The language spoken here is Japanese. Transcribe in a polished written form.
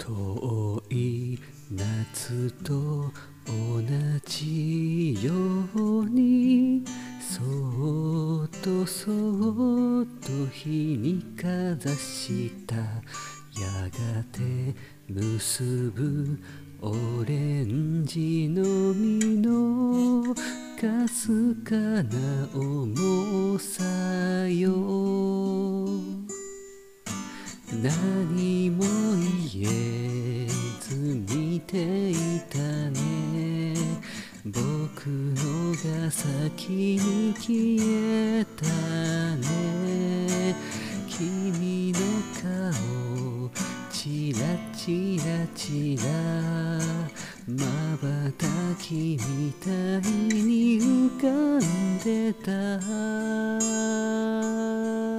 遠い夏と同じようにそっとそっと日にかざしたやがて結ぶオレンジの実のかすかな重さよ何も言えず見ていたね僕のが先に消えたね君の顔チラチラチラ瞬きみたいに浮かんでた